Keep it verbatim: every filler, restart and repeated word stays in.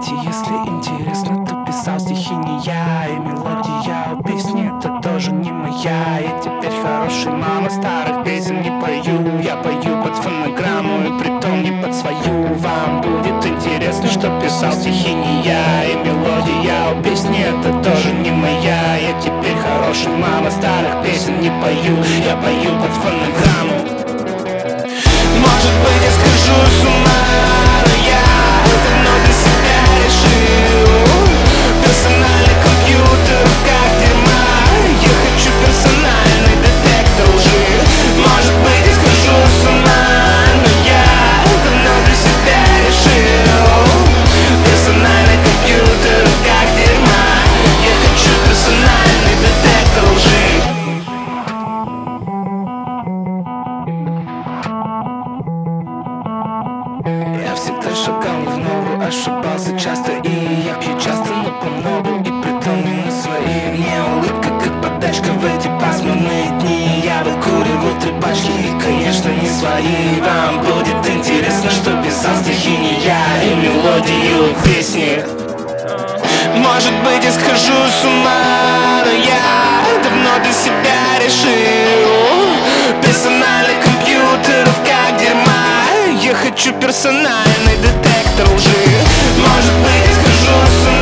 Кстати, если интересно, то писал стихи не я, и мелодия у песни это тоже не моя. Я теперь хороший мама, старых песен не пою. Я пою под фонограмму и притом не под свою. Вам будет интересно, что писал стихи не я, и мелодия у песни это тоже не моя. Я теперь хороший мама, старых песен не пою. Я пою под фонограмму. Может быть, я схожу с ума, но я давно для себя решил. Персональный компьютер как дерьма. Я хочу персональный детектор лжи. Может быть, я схожу с ума, но я давно для себя решил. Персональный компьютер как дерьма. Я хочу персональный детектор лжи. Я всегда шагал в ногу, ошибался часто. И я пью часто, но по многу. И притом не на свои. Мне улыбка как подачка в эти пасмурные дни. Я выкуривал три пачки и, конечно, не свои. Вам будет интересно, что писал стихи не я, и мелодию песни. Может быть, я схожу с ума, но я давно для себя решил. Персональный компьютер как дерьма. Я хочу персональный детектор лжи. Может быть, я схожу с ума.